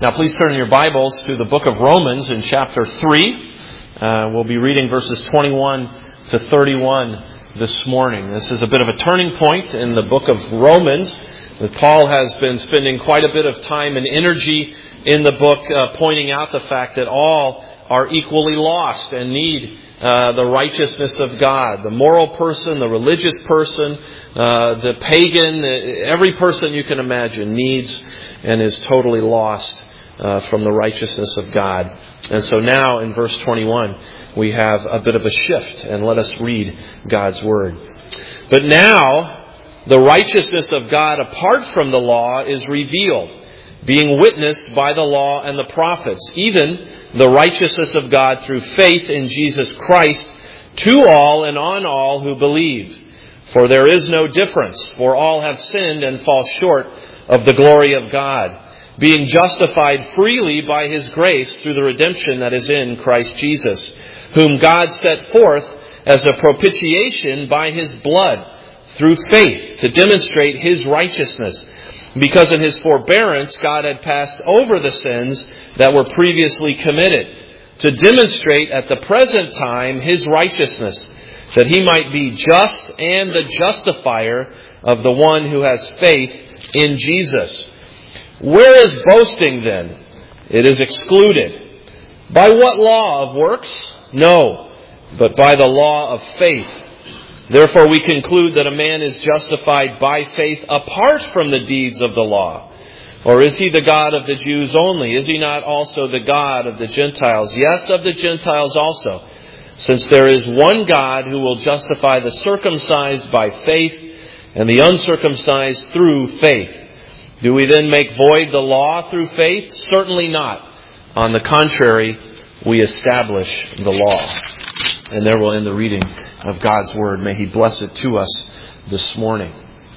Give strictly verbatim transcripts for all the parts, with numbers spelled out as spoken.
Now please turn your Bibles to the book of Romans in chapter three. Uh, we'll be reading verses twenty-one to thirty-one this morning. This is a bit of a turning point in the book of Romans. That Paul has been spending quite a bit of time and energy in the book uh, pointing out the fact that all are equally lost and need uh, the righteousness of God. The moral person, the religious person, uh, the pagan, every person you can imagine needs and is totally lost uh, from the righteousness of God. And so now in verse twenty-one, we have a bit of a shift, and let us read God's Word. But now the righteousness of God apart from the law is revealed, being witnessed by the law and the prophets, even the righteousness of God through faith in Jesus Christ to all and on all who believe. For there is no difference, for all have sinned and fall short of the glory of God, being justified freely by His grace through the redemption that is in Christ Jesus, whom God set forth as a propitiation by His blood, through faith, to demonstrate His righteousness, because in His forbearance God had passed over the sins that were previously committed, to demonstrate at the present time His righteousness, that He might be just and the justifier of the one who has faith in Jesus. Where is boasting then? It is excluded. By what law of works? No, but by the law of faith. Therefore we conclude that a man is justified by faith apart from the deeds of the law. Or is he the God of the Jews only? Is He not also the God of the Gentiles? Yes, of the Gentiles also. Since there is one God who will justify the circumcised by faith and the uncircumcised through faith. Do we then make void the law through faith? Certainly not. On the contrary, we establish the law. And there we'll end the reading of God's Word. May He bless it to us this morning.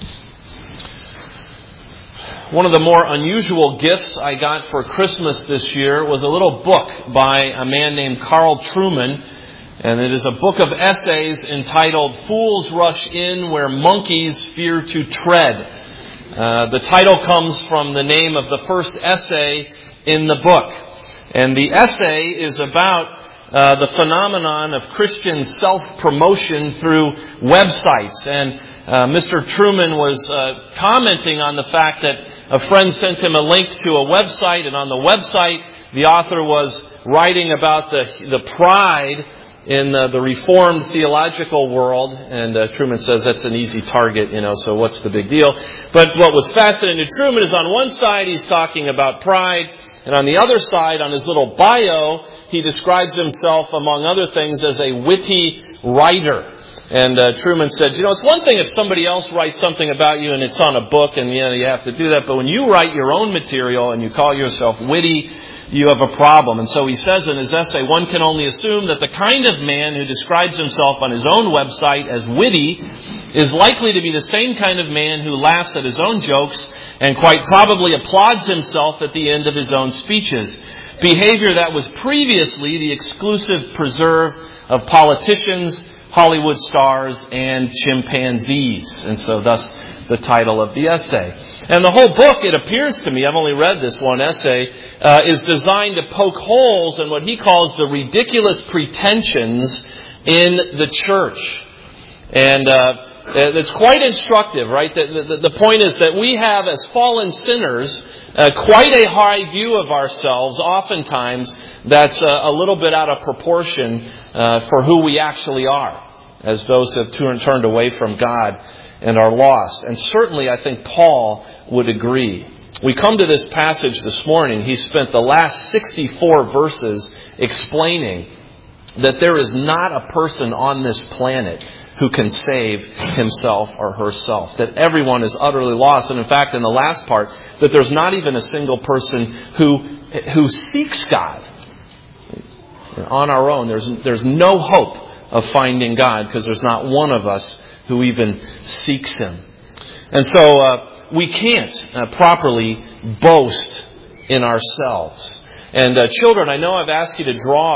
One of the more unusual gifts I got for Christmas this year was a little book by a man named Carl Trueman. And it is a book of essays entitled Fools Rush In Where Monkeys Fear to Tread. Uh, the title comes from the name of the first essay in the book. And the essay is about Uh, the phenomenon of Christian self-promotion through websites. And uh, Mister Trueman was uh, commenting on the fact that a friend sent him a link to a website, and on the website the author was writing about the the pride in uh, the Reformed theological world. And uh, Trueman says that's an easy target, you know, so what's the big deal? But what was fascinating to Trueman is on one side he's talking about pride, and on the other side, on his little bio, he describes himself, among other things, as a witty writer. And uh, Trueman said, you know, it's one thing if somebody else writes something about you and it's on a book and, you know, you have to do that. But when you write your own material and you call yourself witty, you have a problem. And so he says in his essay, one can only assume that the kind of man who describes himself on his own website as witty is likely to be the same kind of man who laughs at his own jokes and quite probably applauds himself at the end of his own speeches. Behavior that was previously the exclusive preserve of politicians, Hollywood stars, and chimpanzees. And so thus the title of the essay. And the whole book, it appears to me, I've only read this one essay, uh, is designed to poke holes in what he calls the ridiculous pretensions in the church. And uh, it's quite instructive, right? The, the, the point is that we have, as fallen sinners, Uh, quite a high view of ourselves, oftentimes, that's uh, a little bit out of proportion uh, for who we actually are, as those who have turned away from God and are lost. And certainly, I think Paul would agree. We come to this passage this morning. He spent the last sixty-four verses explaining that there is not a person on this planet who can save himself or herself. That everyone is utterly lost. And in fact, in the last part, that there's not even a single person who who seeks God. On our own, there's there's no hope of finding God because there's not one of us who even seeks Him. And so uh, we can't uh, properly boast in ourselves. And uh, children, I know I've asked you to draw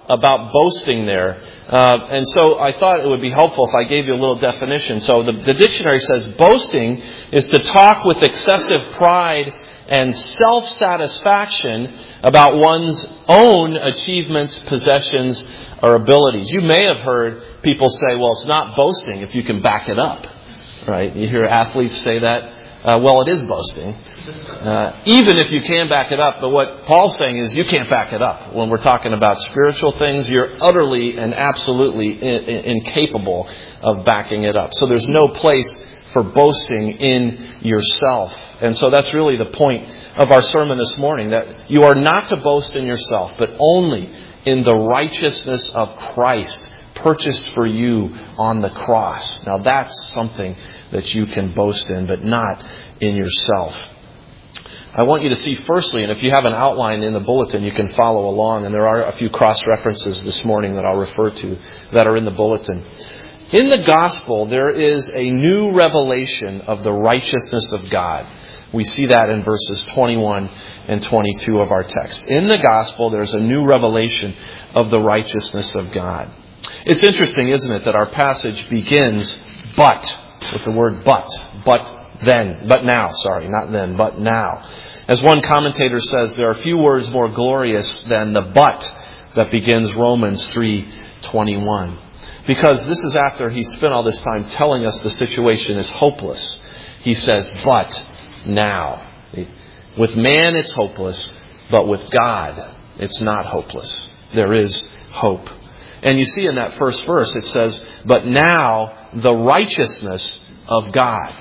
about boasting there. Uh, and so I thought it would be helpful if I gave you a little definition. So the, the dictionary says boasting is to talk with excessive pride and self-satisfaction about one's own achievements, possessions, or abilities. You may have heard people say, well, it's not boasting if you can back it up. Right? You hear athletes say that. Uh, well, it is boasting. Uh, even if you can back it up. But what Paul's saying is you can't back it up. When we're talking about spiritual things, you're utterly and absolutely in, in, incapable of backing it up. So there's no place for boasting in yourself. And so that's really the point of our sermon this morning, that you are not to boast in yourself, but only in the righteousness of Christ, purchased for you on the cross. Now that's something that you can boast in, but not in yourself. I want you to see firstly, and if you have an outline in the bulletin, you can follow along, and there are a few cross-references this morning that I'll refer to that are in the bulletin. In the gospel, there is a new revelation of the righteousness of God. We see that in verses twenty-one and twenty-two of our text. In the gospel, there's a new revelation of the righteousness of God. It's interesting, isn't it, that our passage begins but, with the word but, but then, but now, sorry, not then, but now. As one commentator says, there are few words more glorious than the but that begins Romans three twenty-one. Because this is after he spent all this time telling us the situation is hopeless. He says, but now. With man it's hopeless, but with God it's not hopeless. There is hope. And you see in that first verse it says, but now the righteousness of God.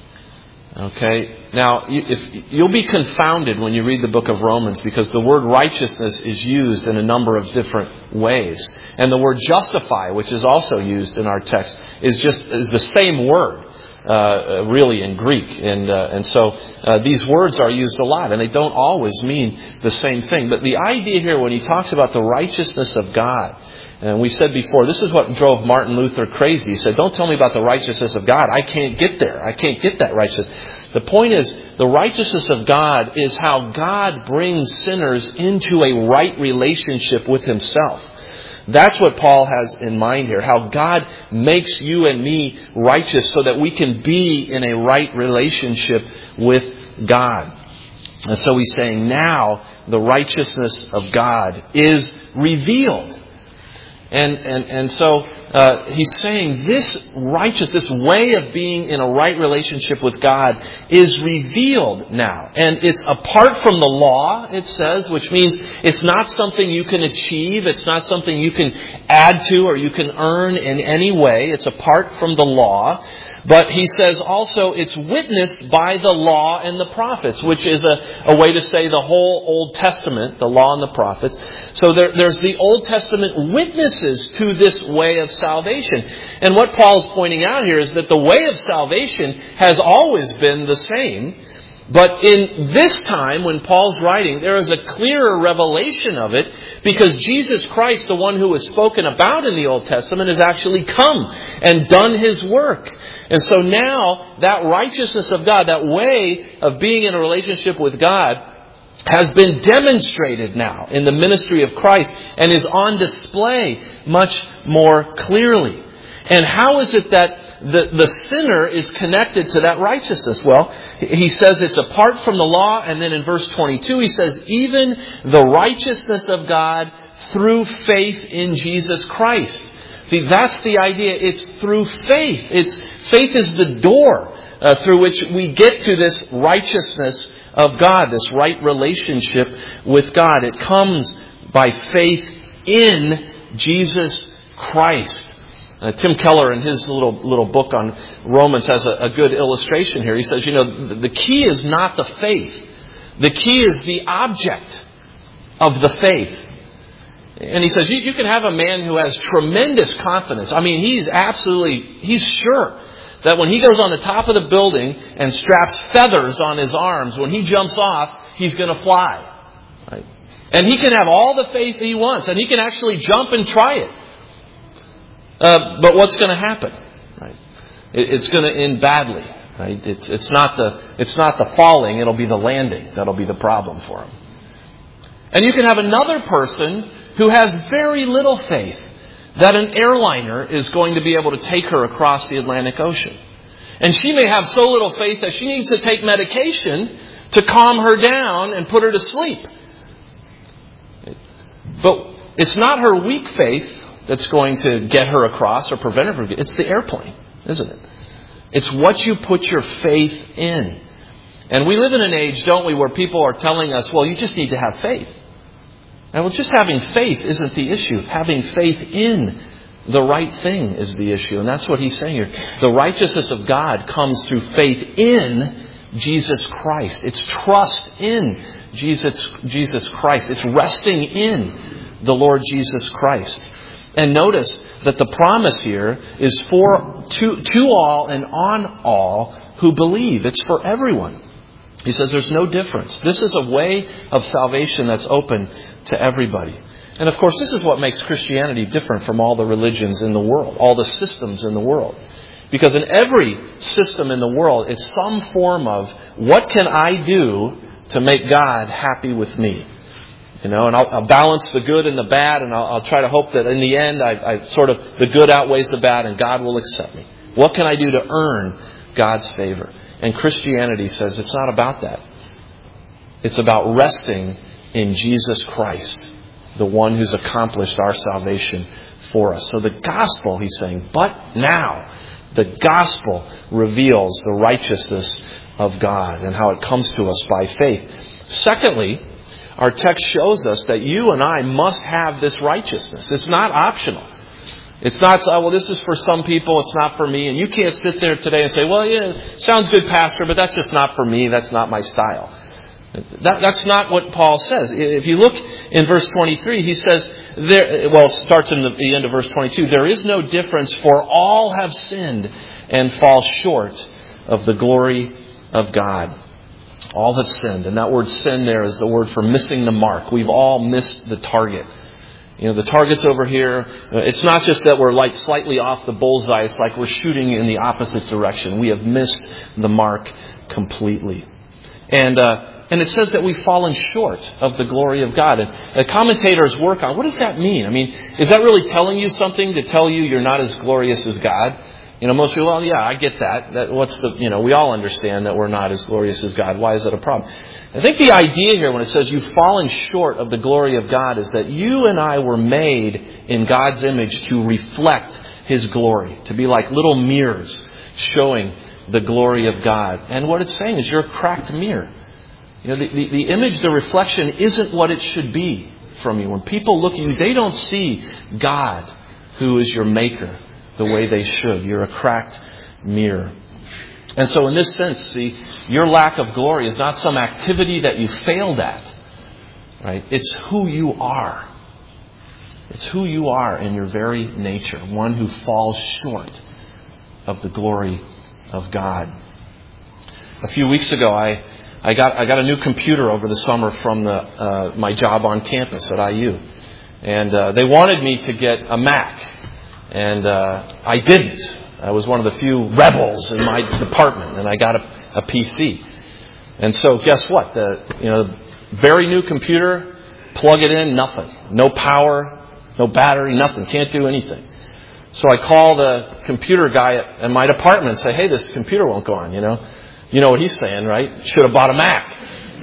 Okay? Now, if you'll be confounded when you read the book of Romans, because the word righteousness is used in a number of different ways. And the word justify, which is also used in our text, is just is the same word, uh, really in Greek. And uh, and so uh, these words are used a lot, and they don't always mean the same thing. But the idea here, when he talks about the righteousness of God, and we said before, this is what drove Martin Luther crazy. He said, don't tell me about the righteousness of God. I can't get there. I can't get that righteousness. The point is, the righteousness of God is how God brings sinners into a right relationship with Himself. That's what Paul has in mind here. How God makes you and me righteous so that we can be in a right relationship with God. And so he's saying now the righteousness of God is revealed. And and and so uh, he's saying this righteous, this way of being in a right relationship with God is revealed now. And it's apart from the law, it says, which means it's not something you can achieve. It's not something you can add to or you can earn in any way. It's apart from the law. But he says also it's witnessed by the law and the prophets, which is a, a way to say the whole Old Testament, the law and the prophets. So there, there's the Old Testament witnesses to this way of salvation. And what Paul's pointing out here is that the way of salvation has always been the same. But in this time, when Paul's writing, there is a clearer revelation of it, because Jesus Christ, the one who was spoken about in the Old Testament, has actually come and done His work. And so now, that righteousness of God, that way of being in a relationship with God, has been demonstrated now in the ministry of Christ and is on display much more clearly. And how is it that the, the sinner is connected to that righteousness? Well, he says it's apart from the law, and then in verse twenty-two he says, even the righteousness of God through faith in Jesus Christ. See, that's the idea. It's through faith. It's faith is the door uh, through which we get to this righteousness of God, this right relationship with God. It comes by faith in Jesus Christ. Uh, Tim Keller, in his little little book on Romans, has a, a good illustration here. He says, you know, the, the key is not the faith. The key is the object of the faith. And he says, you, you can have a man who has tremendous confidence. I mean, he's absolutely, he's sure that when he goes on the top of the building and straps feathers on his arms, when he jumps off, he's going to fly. Right? And he can have all the faith he wants, and he can actually jump and try it. Uh, but what's going to happen? Right? It, it's going to end badly. Right? It's, it's not the it's not the falling; it'll be the landing that'll be the problem for him. And you can have another person who has very little faith that an airliner is going to be able to take her across the Atlantic Ocean. And she may have so little faith that she needs to take medication to calm her down and put her to sleep. But it's not her weak faith that's going to get her across or prevent her from getting. It's the airplane, isn't it? It's what you put your faith in. And we live in an age, don't we, where people are telling us, well, you just need to have faith. And well, just having faith isn't the issue. Having faith in the right thing is the issue. And that's what he's saying here. The righteousness of God comes through faith in Jesus Christ. It's trust in Jesus, Jesus Christ. It's resting in the Lord Jesus Christ. And notice that the promise here is for to, to all and on all who believe. It's for everyone. He says there's no difference. This is a way of salvation that's open to everybody. And of course, this is what makes Christianity different from all the religions in the world, all the systems in the world. Because in every system in the world, it's some form of, what can I do to make God happy with me? You know, and I'll, I'll balance the good and the bad, and I'll, I'll try to hope that in the end, I, I sort of the good outweighs the bad, and God will accept me. What can I do to earn God's favor? And Christianity says it's not about that. It's about resting in Jesus Christ, the one who's accomplished our salvation for us. So the gospel, he's saying, but now the gospel reveals the righteousness of God and how it comes to us by faith. Secondly, our text shows us that you and I must have this righteousness. It's not optional. It's not, oh, well, this is for some people, it's not for me. And you can't sit there today and say, well, yeah, sounds good, Pastor, but that's just not for me. That's not my style. That, that's not what Paul says. If you look in verse twenty-three, he says, there, well, it starts in the, the end of verse twenty-two, there is no difference, for all have sinned and fall short of the glory of God. All have sinned. And that word sin there is the word for missing the mark. We've all missed the target. You know, the target's over here. It's not just that we're like slightly off the bullseye. It's like we're shooting in the opposite direction. We have missed the mark completely. And, uh, And it says that we've fallen short of the glory of God. And the commentators work on, what does that mean? I mean, is that really telling you something to tell you you're not as glorious as God? You know, most people, well, yeah, I get that. That what's the, you know, we all understand that we're not as glorious as God. Why is that a problem? I think the idea here when it says you've fallen short of the glory of God is that you and I were made in God's image to reflect His glory, to be like little mirrors showing the glory of God. And what it's saying is you're a cracked mirror. You know, the, the, the image, the reflection isn't what it should be from you. When people look at you, they don't see God, who is your maker, the way they should. You're a cracked mirror. And so in this sense, see, your lack of glory is not some activity that you failed at. Right? It's who you are. It's who you are in your very nature. One who falls short of the glory of God. A few weeks ago, I... I got I got a new computer over the summer from the uh, my job on campus at I U, and uh, they wanted me to get a Mac, and uh, I didn't. I was one of the few rebels in my department, and I got a, a P C. And so, guess what? The you know very new computer, plug it in, nothing, no power, no battery, nothing, can't do anything. So I call the computer guy at, at my department and say, "Hey, this computer won't go on," you know. You know what he's saying, right? Should have bought a Mac.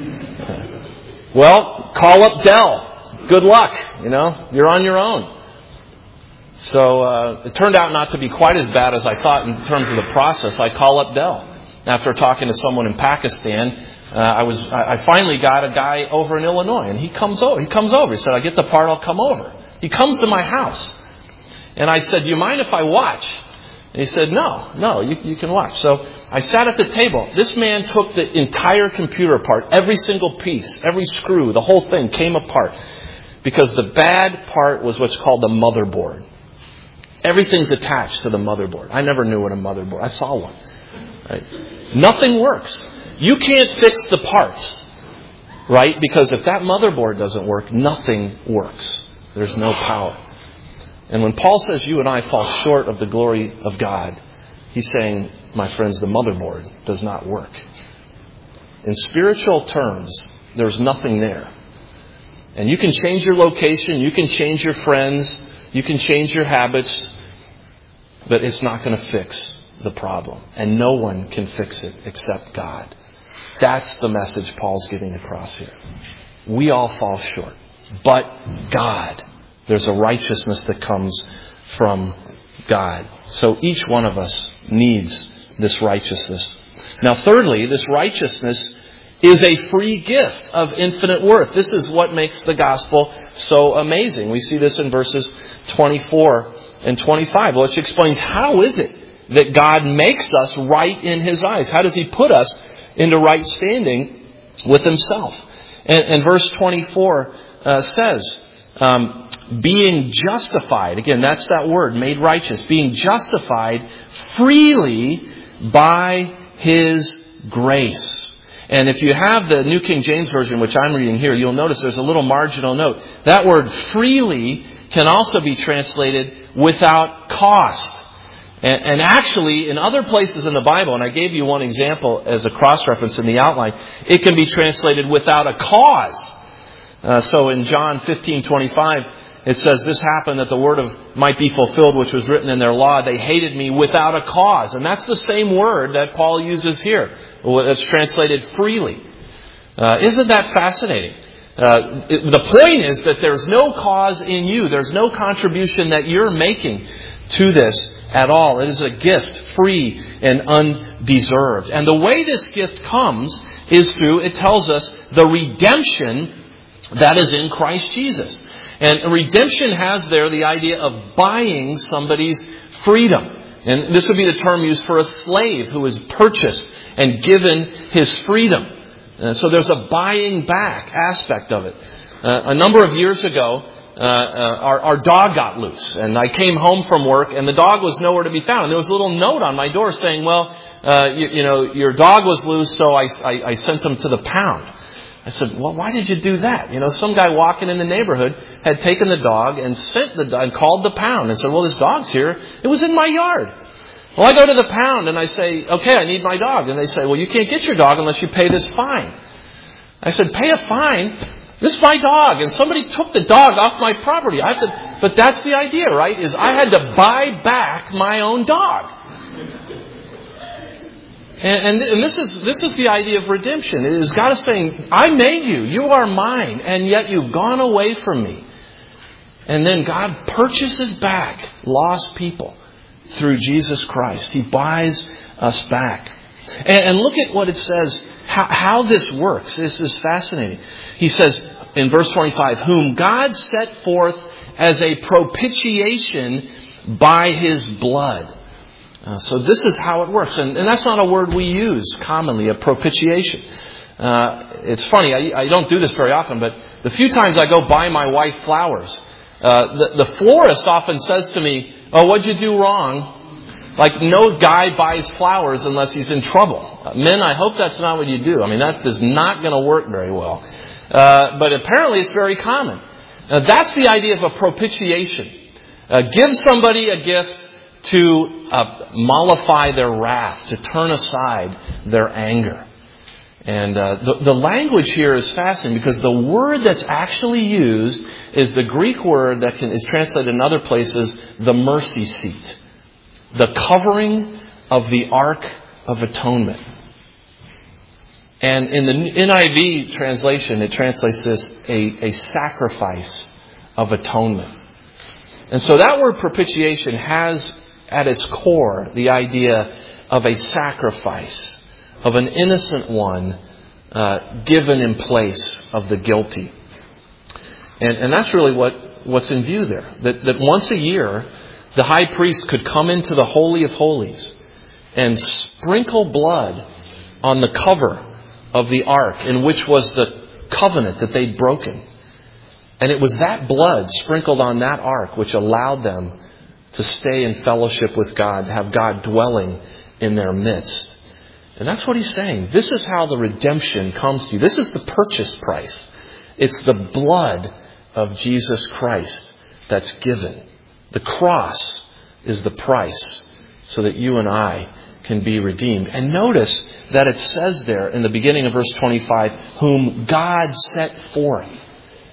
Well, call up Dell. Good luck. You know, you're on your own. So uh, it turned out not to be quite as bad as I thought in terms of the process. I call up Dell. After talking to someone in Pakistan, uh, I was I, I finally got a guy over in Illinois, and he comes over. He comes over. He said, "I get the part. I'll come over." He comes to my house, and I said, "Do you mind if I watch?" And he said, no, no, you, you can watch. So I sat at the table. This man took the entire computer apart. Every single piece, every screw, the whole thing came apart. Because the bad part was what's called the motherboard. Everything's attached to the motherboard. I never knew what a motherboard. I saw one. Right? Nothing works. You can't fix the parts. Right? Because if that motherboard doesn't work, nothing works. There's no power. And when Paul says you and I fall short of the glory of God, he's saying, my friends, the motherboard does not work. In spiritual terms, there's nothing there. And you can change your location, you can change your friends, you can change your habits, but it's not going to fix the problem. And no one can fix it except God. That's the message Paul's getting across here. We all fall short. But God. There's a righteousness that comes from God. So each one of us needs this righteousness. Now thirdly, this righteousness is a free gift of infinite worth. This is what makes the gospel so amazing. We see this in verses twenty-four and twenty-five, which explains how is it that God makes us right in His eyes? How does He put us into right standing with Himself? And, and verse twenty-four uh, says, um, being justified, again, that's that word, made righteous, being justified freely by His grace. And if you have the New King James Version, which I'm reading here, you'll notice there's a little marginal note. That word freely can also be translated without cost. And, and actually, in other places in the Bible, and I gave you one example as a cross-reference in the outline, it can be translated without a cause. Uh, so in John fifteen twenty-five, it says, this happened that the word of might be fulfilled, which was written in their law. They hated me without a cause. And that's the same word that Paul uses here. It's translated freely. Uh, isn't that fascinating? Uh, it, the point is that there's no cause in you. There's no contribution that you're making to this at all. It is a gift, free and undeserved. And the way this gift comes is through, it tells us, the redemption that is in Christ Jesus. And redemption has there the idea of buying somebody's freedom. And this would be the term used for a slave who is purchased and given his freedom. Uh, so there's a buying back aspect of it. Uh, a number of years ago, uh, uh, our, our dog got loose. And I came home from work and the dog was nowhere to be found. And there was a little note on my door saying, well, uh, you, you know, your dog was loose, so I, I, I sent him to the pound. I said, well, why did you do that? You know, some guy walking in the neighborhood had taken the dog and sent the dog and called the pound and said, well, this dog's here. It was in my yard. Well, I go to the pound and I say, okay, I need my dog. And they say, well, you can't get your dog unless you pay this fine. I said, pay a fine? This is my dog. And somebody took the dog off my property. I have to, but that's the idea, right? Is I had to buy back my own dog. And, and, and this is this is the idea of redemption. It is God is saying, I made you. You are mine. And yet you've gone away from me. And then God purchases back lost people through Jesus Christ. He buys us back. And, and look at what it says, how, how this works. This is fascinating. He says in verse twenty-five, whom God set forth as a propitiation by His blood. Uh, so this is how it works. And, and that's not a word we use commonly, a propitiation. Uh, it's funny, I, I don't do this very often, but the few times I go buy my wife flowers, uh, the, the florist often says to me, oh, what'd you do wrong? Like no guy buys flowers unless he's in trouble. Uh, men, I hope that's not what you do. I mean, that is not going to work very well. Uh, but apparently it's very common. Uh, that's the idea of a propitiation. Uh, give somebody a gift to uh, mollify their wrath, to turn aside their anger. And uh, the, the language here is fascinating because the word that's actually used is the Greek word that can, is translated in other places, the mercy seat. The covering of the Ark of Atonement. And in the N I V translation, it translates this a, a sacrifice of atonement. And so that word propitiation has at its core the idea of a sacrifice, of an innocent one uh, given in place of the guilty. And, and that's really what, what's in view there. That, that once a year, the high priest could come into the Holy of Holies and sprinkle blood on the cover of the ark, in which was the covenant that they'd broken. And it was that blood sprinkled on that ark which allowed them to stay in fellowship with God, to have God dwelling in their midst. And that's what he's saying. This is how the redemption comes to you. This is the purchase price. It's the blood of Jesus Christ that's given. The cross is the price so that you and I can be redeemed. And notice that it says there in the beginning of verse twenty-five, whom God set forth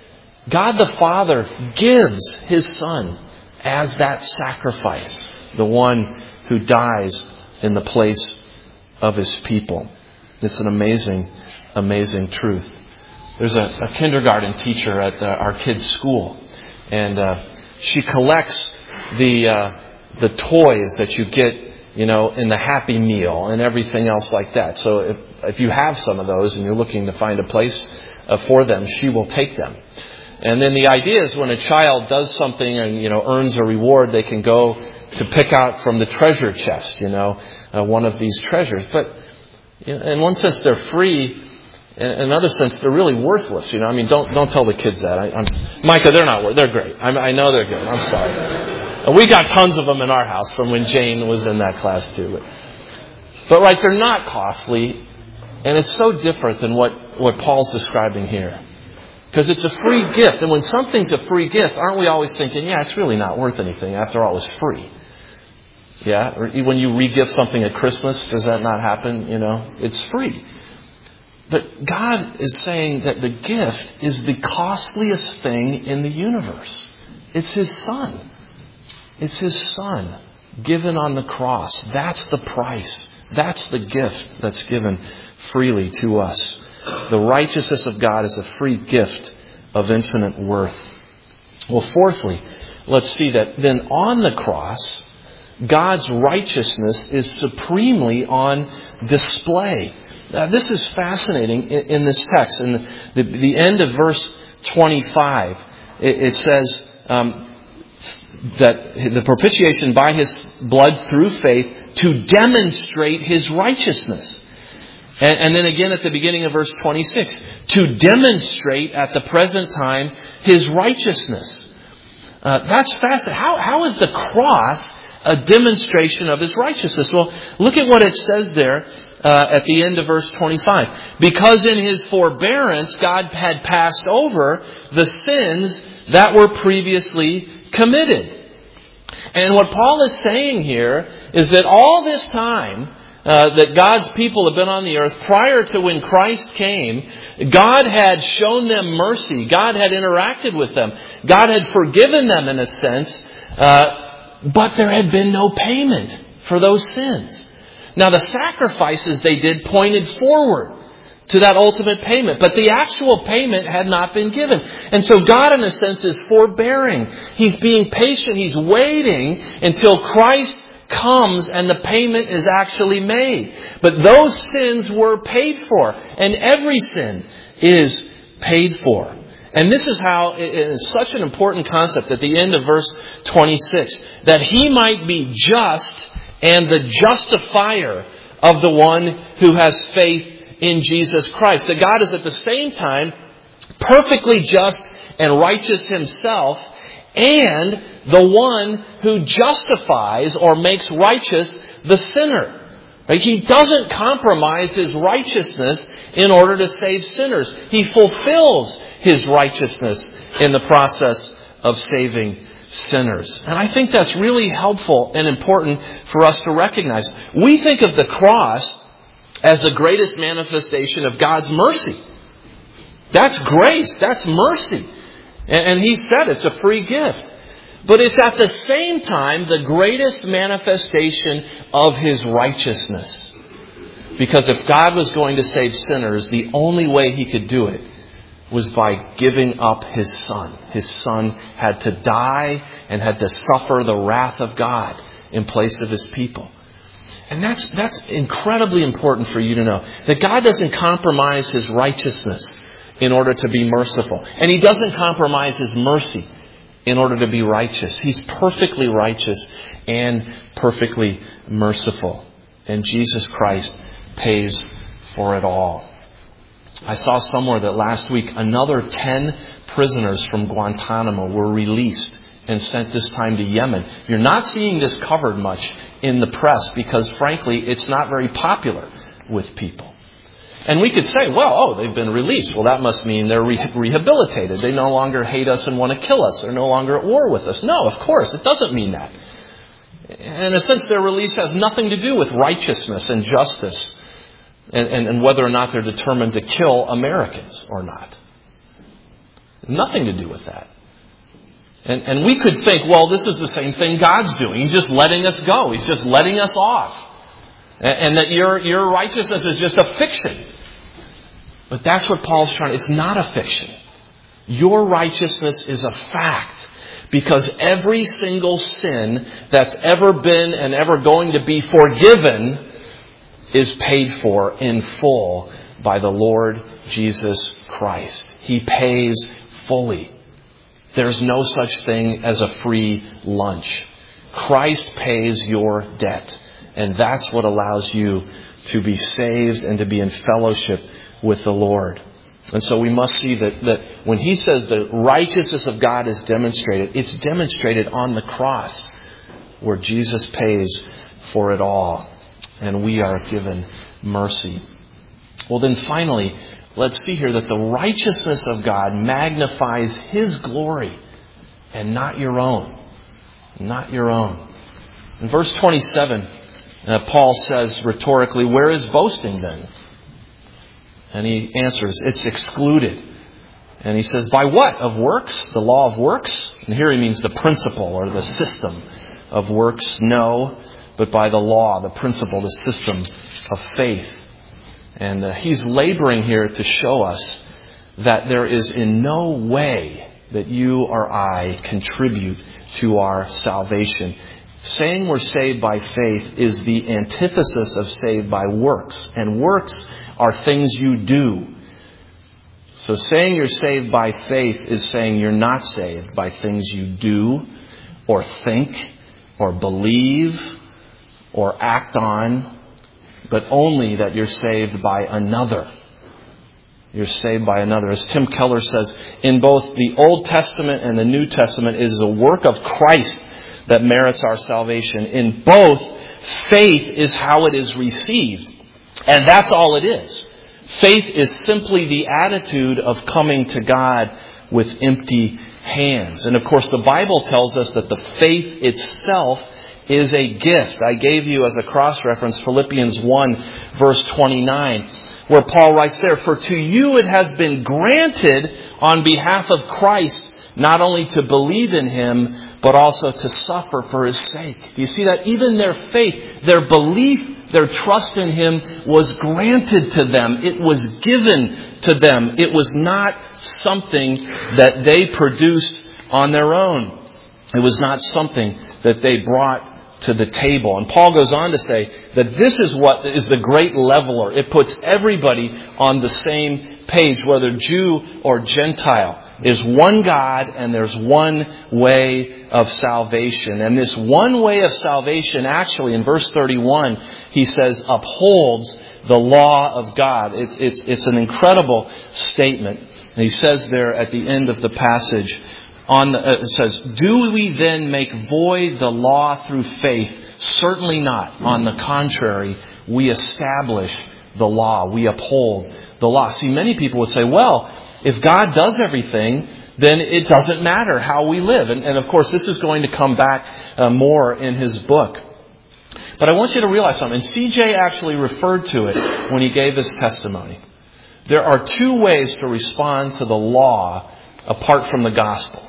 God the Father gives His Son as that sacrifice, the one who dies in the place of His people. It's an amazing, amazing truth. There's a, a kindergarten teacher at uh, our kids' school, and uh, she collects the uh, the toys that you get, you know, in the Happy Meal and everything else like that. So if, if you have some of those and you're looking to find a place uh, for them, she will take them. And then the idea is when a child does something and, you know, earns a reward, they can go to pick out from the treasure chest, you know, uh, one of these treasures. But in one sense, they're free. In another sense, they're really worthless. You know, I mean, don't don't tell the kids that. I, I'm, Micah, they're not worth. They're great. I, I know they're good. I'm sorry. We got tons of them in our house from when Jane was in that class too. But, but right, they're not costly, and it's so different than what what Paul's describing here, because it's a free gift. And when something's a free gift, aren't we always thinking, yeah, it's really not worth anything. After all, it's free. Yeah, or when you re-gift something at Christmas, does that not happen? You know, it's free. But God is saying that the gift is the costliest thing in the universe. It's His Son. It's His Son given on the cross. That's the price. That's the gift that's given freely to us. The righteousness of God is a free gift of infinite worth. Well, fourthly, let's see that then on the cross, God's righteousness is supremely on display. Now, this is fascinating in, in this text. In the, the end of verse twenty-five, it, it says um, that the propitiation by His blood through faith to demonstrate His righteousness. And, and then again at the beginning of verse twenty-six, to demonstrate at the present time His righteousness. Uh, that's fascinating. How, how is the cross a demonstration of His righteousness? Well, look at what it says there uh, at the end of verse twenty-five. Because in His forbearance, God had passed over the sins that were previously committed. And what Paul is saying here is that all this time uh, that God's people have been on the earth, prior to when Christ came, God had shown them mercy. God had interacted with them. God had forgiven them in a sense. Uh, But there had been no payment for those sins. Now, the sacrifices they did pointed forward to that ultimate payment. But the actual payment had not been given. And so God, in a sense, is forbearing. He's being patient. He's waiting until Christ comes and the payment is actually made. But those sins were paid for. And every sin is paid for. And this is how it is such an important concept at the end of verse twenty-six. That He might be just and the justifier of the one who has faith in Jesus Christ. That God is at the same time perfectly just and righteous Himself, and the one who justifies or makes righteous the sinner. Right? He doesn't compromise His righteousness in order to save sinners. He fulfills His righteousness in the process of saving sinners. And I think that's really helpful and important for us to recognize. We think of the cross as the greatest manifestation of God's mercy. That's grace. That's mercy. And He said it's a free gift. But it's at the same time the greatest manifestation of His righteousness. Because if God was going to save sinners, the only way He could do it was by giving up His Son. His Son had to die and had to suffer the wrath of God in place of His people. And that's that's incredibly important for you to know. That God doesn't compromise His righteousness in order to be merciful. And He doesn't compromise His mercy in order to be righteous. He's perfectly righteous and perfectly merciful. And Jesus Christ pays for it all. I saw somewhere that last week another ten prisoners from Guantanamo were released and sent this time to Yemen. You're not seeing this covered much in the press because, frankly, it's not very popular with people. And we could say, well, oh, they've been released. Well, that must mean they're re- rehabilitated. They no longer hate us and want to kill us. They're no longer at war with us. No, of course, it doesn't mean that. In a sense, their release has nothing to do with righteousness and justice and, and, and whether or not they're determined to kill Americans or not. Nothing to do with that. And, and we could think, well, this is the same thing God's doing. He's just letting us go. He's just letting us off. And, and that your, your righteousness is just a fiction. But that's what Paul's trying to... It's not a fiction. Your righteousness is a fact. Because every single sin that's ever been and ever going to be forgiven is paid for in full by the Lord Jesus Christ. He pays fully. There's no such thing as a free lunch. Christ pays your debt. And that's what allows you to be saved and to be in fellowship with the Lord. And so we must see that, that when he says the righteousness of God is demonstrated, it's demonstrated on the cross where Jesus pays for it all. And we are given mercy. Well, then finally, let's see here that the righteousness of God magnifies His glory and not your own. Not your own. In verse twenty-seven, uh, Paul says rhetorically, where is boasting then? And he answers, it's excluded. And he says, by what? Of works? The law of works? And here he means the principle or the system of works. No, but by the law, the principle, the system of faith. And uh, he's laboring here to show us that there is in no way that you or I contribute to our salvation. Saying we're saved by faith is the antithesis of saved by works. And works are things you do. So saying you're saved by faith is saying you're not saved by things you do or think or believe or act on, but only that you're saved by another. You're saved by another. As Tim Keller says, in both the Old Testament and the New Testament, it is a work of Christ that merits our salvation. In both, faith is how it is received. And that's all it is. Faith is simply the attitude of coming to God with empty hands. And of course, the Bible tells us that the faith itself is a gift. I gave you as a cross-reference Philippians one, verse twenty-nine, where Paul writes there, for to you it has been granted on behalf of Christ not only to believe in Him, but also to suffer for His sake. Do you see that? Even their faith, their belief, their trust in Him was granted to them. It was given to them. It was not something that they produced on their own. It was not something that they brought to the table. And Paul goes on to say that this is what is the great leveler. It puts everybody on the same page, whether Jew or Gentile. There's one God and there's one way of salvation. And this one way of salvation, actually, in verse thirty-one, he says, upholds the law of God. It's, it's, it's an incredible statement. And he says there at the end of the passage, on the, uh, it says, do we then make void the law through faith? Certainly not. On the contrary, we establish the law. We uphold the law. See, many people would say, well, if God does everything, then it doesn't matter how we live. And, and of course, this is going to come back uh, more in his book. But I want you to realize something. And C J actually referred to it when he gave his testimony. There are two ways to respond to the law apart from the gospel.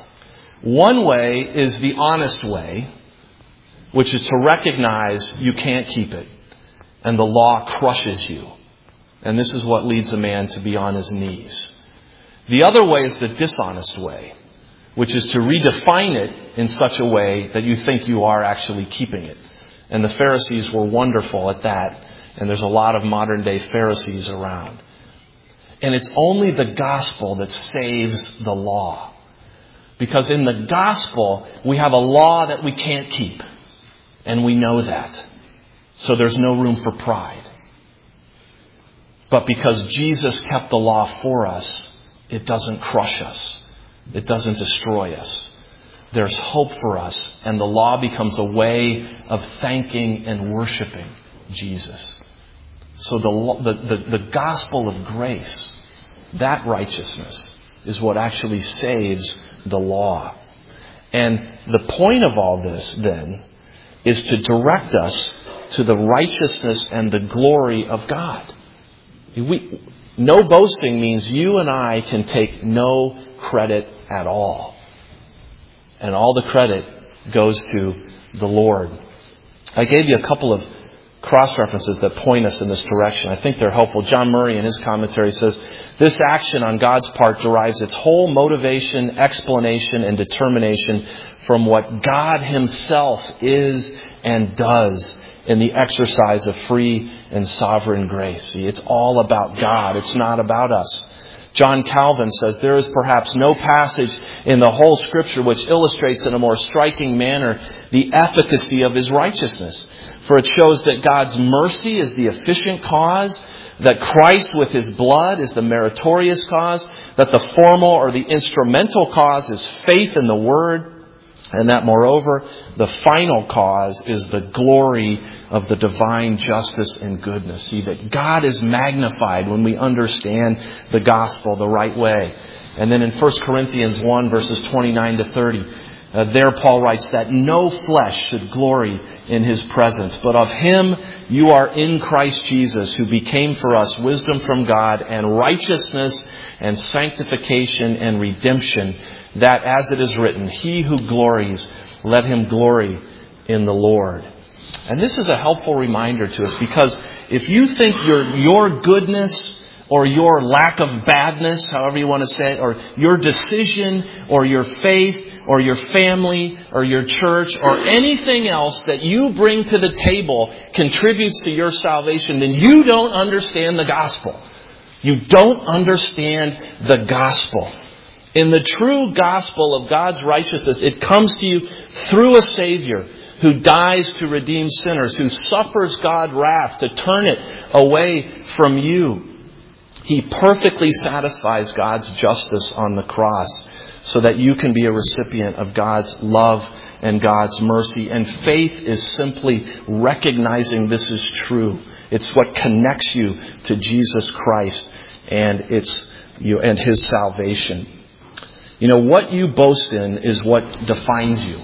One way is the honest way, which is to recognize you can't keep it. And the law crushes you. And this is what leads a man to be on his knees. The other way is the dishonest way, which is to redefine it in such a way that you think you are actually keeping it. And the Pharisees were wonderful at that. And there's a lot of modern day Pharisees around. And it's only the gospel that saves the law. Because in the gospel, we have a law that we can't keep. And we know that. So there's no room for pride. But because Jesus kept the law for us, it doesn't crush us. It doesn't destroy us. There's hope for us. And the law becomes a way of thanking and worshiping Jesus. So the, the, the, the gospel of grace, that righteousness, is what actually saves the law. And the point of all this, then, is to direct us to the righteousness and the glory of God. We, No boasting means you and I can take no credit at all. And all the credit goes to the Lord. I gave you a couple of cross-references that point us in this direction. I think they're helpful. John Murray in his commentary says, this action on God's part derives its whole motivation, explanation, and determination from what God Himself is and does in the exercise of free and sovereign grace. See, it's all about God. It's not about us. John Calvin says, there is perhaps no passage in the whole Scripture which illustrates in a more striking manner the efficacy of His righteousness. For it shows that God's mercy is the efficient cause, that Christ with His blood is the meritorious cause, that the formal or the instrumental cause is faith in the Word, and that moreover, the final cause is the glory of the divine justice and goodness. See, that God is magnified when we understand the gospel the right way. And then in First Corinthians one, verses twenty-nine to thirty, uh, there Paul writes that no flesh should glory in His presence, but of Him you are in Christ Jesus, who became for us wisdom from God and righteousness and sanctification and redemption, that as it is written, he who glories, let him glory in the Lord. And this is a helpful reminder to us, because if you think your, your goodness or your lack of badness, however you want to say it, or your decision or your faith or your family or your church or anything else that you bring to the table contributes to your salvation, then you don't understand the gospel. You don't understand the gospel. In the true gospel of God's righteousness, it comes to you through a Savior who dies to redeem sinners, who suffers God's wrath to turn it away from you. He perfectly satisfies God's justice on the cross so that you can be a recipient of God's love and God's mercy. And faith is simply recognizing this is true. It's what connects you to Jesus Christ and it's you and His salvation. You know, what you boast in is what defines you,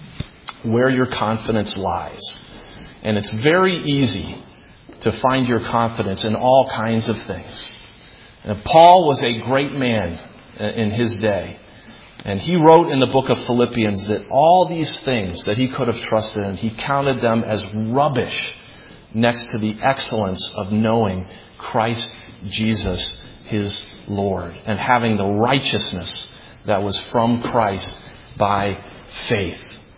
where your confidence lies. And it's very easy to find your confidence in all kinds of things. And Paul was a great man in his day. And he wrote in the book of Philippians that all these things that he could have trusted in, he counted them as rubbish next to the excellence of knowing Christ Jesus, his Lord, and having the righteousness that was from Christ by faith.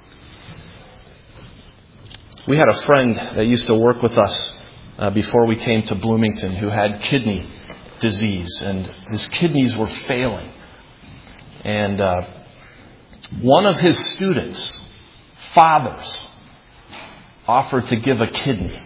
We had a friend that used to work with us uh, before we came to Bloomington who had kidney disease, and his kidneys were failing. And uh, one of his students, fathers, offered to give a kidney.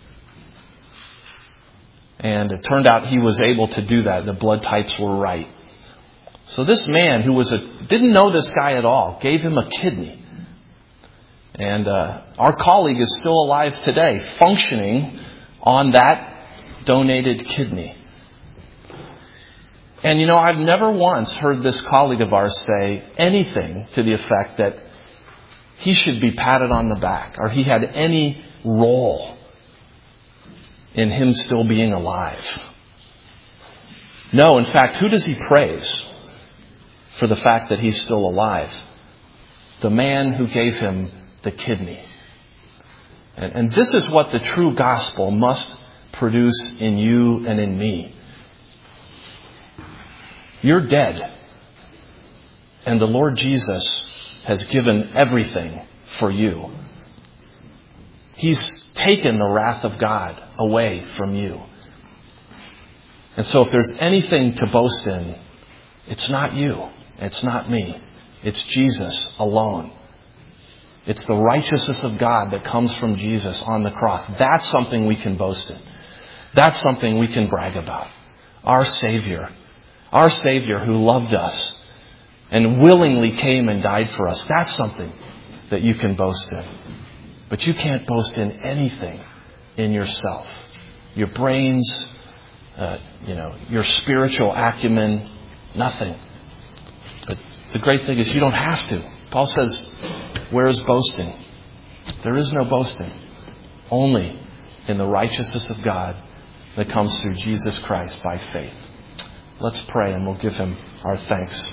And it turned out he was able to do that. The blood types were right. So this man, who was a didn't know this guy at all, gave him a kidney. And uh, our colleague is still alive today, functioning on that donated kidney. And you know, I've never once heard this colleague of ours say anything to the effect that he should be patted on the back or he had any role in him still being alive. No, in fact, who does he praise for the fact that he's still alive? The man who gave him the kidney. And, and this is what the true gospel must produce in you and in me. You're dead. And the Lord Jesus has given everything for you. He's taken the wrath of God away from you. And so if there's anything to boast in, it's not you. It's not me. It's Jesus alone. It's the righteousness of God that comes from Jesus on the cross. That's something we can boast in. That's something we can brag about. Our Savior. Our Savior who loved us and willingly came and died for us. That's something that you can boast in. But you can't boast in anything in yourself. Your brains, uh, you know, your spiritual acumen, nothing. But the great thing is you don't have to. Paul says, where is boasting? There is no boasting. Only in the righteousness of God that comes through Jesus Christ by faith. Let's pray and we'll give Him our thanks.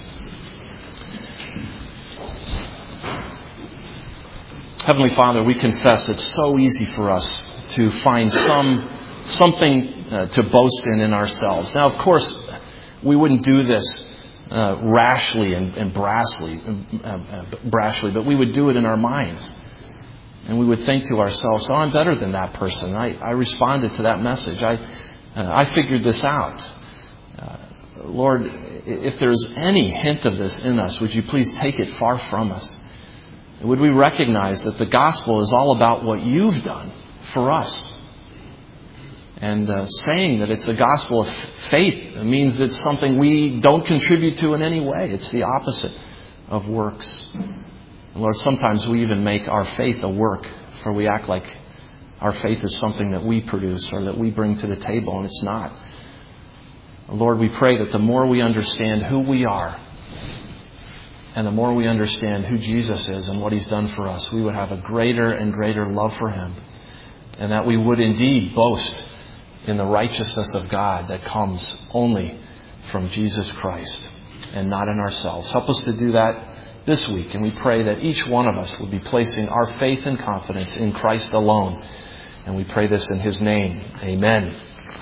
Heavenly Father, we confess it's so easy for us to find some something uh, to boast in in ourselves. Now, of course, we wouldn't do this uh, rashly and, and brassly, uh, uh, brashly, but we would do it in our minds. And we would think to ourselves, oh, I'm better than that person. I, I responded to that message. I, uh, I figured this out. Uh, Lord, if there's any hint of this in us, would you please take it far from us? Would we recognize that the gospel is all about what you've done for us? And uh, saying that it's a gospel of faith means it's something we don't contribute to in any way. It's the opposite of works. And Lord, sometimes we even make our faith a work, for we act like our faith is something that we produce or that we bring to the table, and it's not. Lord, we pray that the more we understand who we are, and the more we understand who Jesus is and what He's done for us, we would have a greater and greater love for Him. And that we would indeed boast in the righteousness of God that comes only from Jesus Christ and not in ourselves. Help us to do that this week. And we pray that each one of us will be placing our faith and confidence in Christ alone. And we pray this in His name. Amen.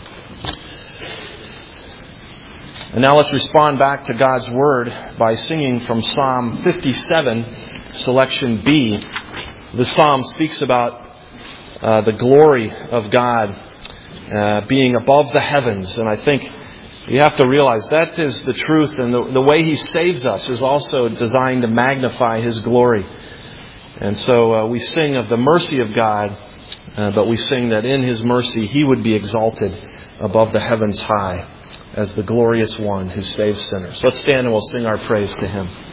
And now let's respond back to God's Word by singing from Psalm fifty-seven, selection B. The Psalm speaks about uh, the glory of God uh, being above the heavens. And I think you have to realize that is the truth. And the, the way He saves us is also designed to magnify His glory. And so uh, we sing of the mercy of God, uh, but we sing that in His mercy He would be exalted above the heavens high, as the glorious one who saves sinners. Let's stand and we'll sing our praise to Him.